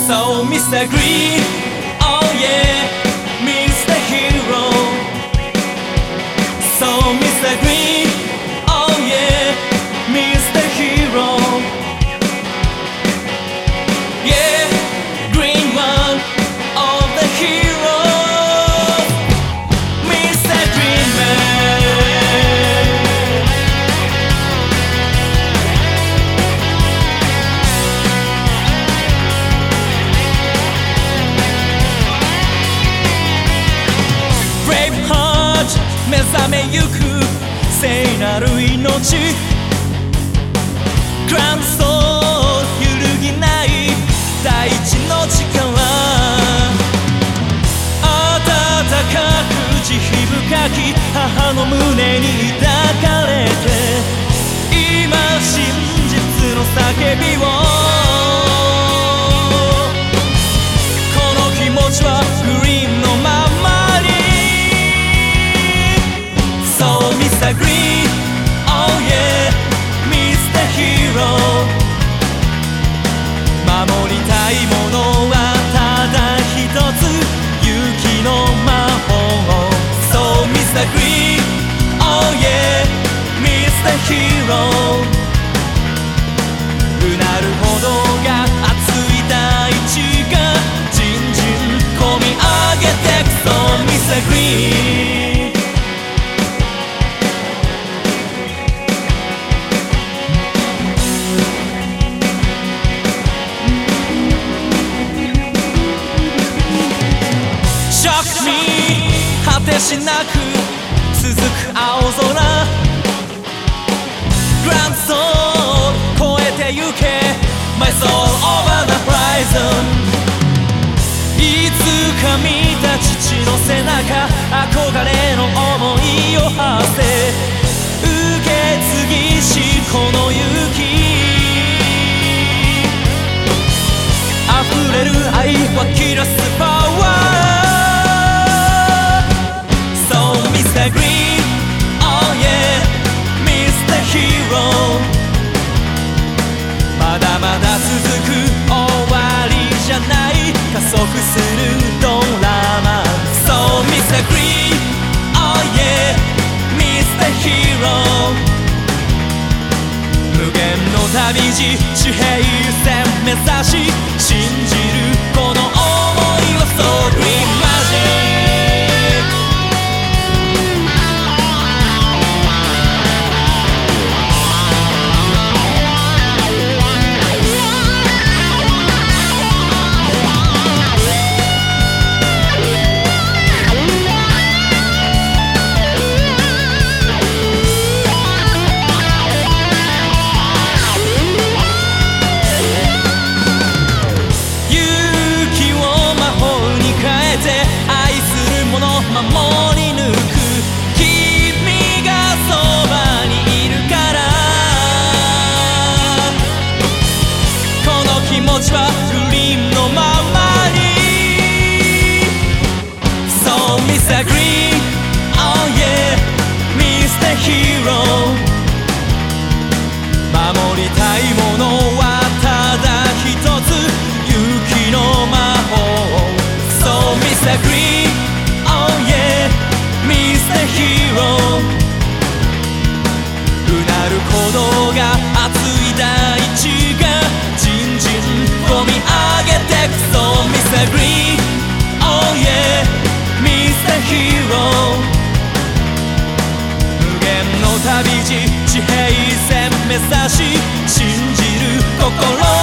So Mr. Green, oh yeah, Mr. Hero. So Mr. Green, oh yeah, Mr. Hero. Yeah, green one of the heroes, Mr. Green Man. Braveheart 目覚めゆく聖なる命、グランドソウル揺るぎない大地の力、温かく慈悲深き母の胸に抱かれて、今真実の叫びを、この気持ちはグリーンのままに。 So Mr. Green, oh yeah, Mr. Hero. 守りたいものはただ一つ、勇気の魔法。 So Mr. Green, oh yeah, Mr. Hero. うなるほどが熱い大地がじんじん込み上げてく。 So Mr. Green. Shock me 果てしなく続く青空、グランドソウル越えてゆけ My soul over the horizon。 いつか見た父の背中、憧れの想いを馳せ、受け継ぎしこの勇気、溢れる愛湧き出すパワー。Mr. Green, oh yeah, Mr. Hero. まだまだ続く終わりじゃない、加速するドラマ。 So Mr. Green, oh yeah, Mr. Hero. 無限の旅路、地平線目指し、信じるこの想いは So Green Magic。守り抜く君がそばにいるから、この気持ちはグリーンのままに。 So Mr. Green, oh yeah, Mr. Hero. 守りたいものはただ一つ、勇気の魔法。 So Mr. Green, oh yeah, Mr. Hero. うなる鼓動が熱い大地がじんじん込み上げてく。 So Mr. Green, oh yeah, Mr. Hero. 無限の旅路、地平線目指し、信じる心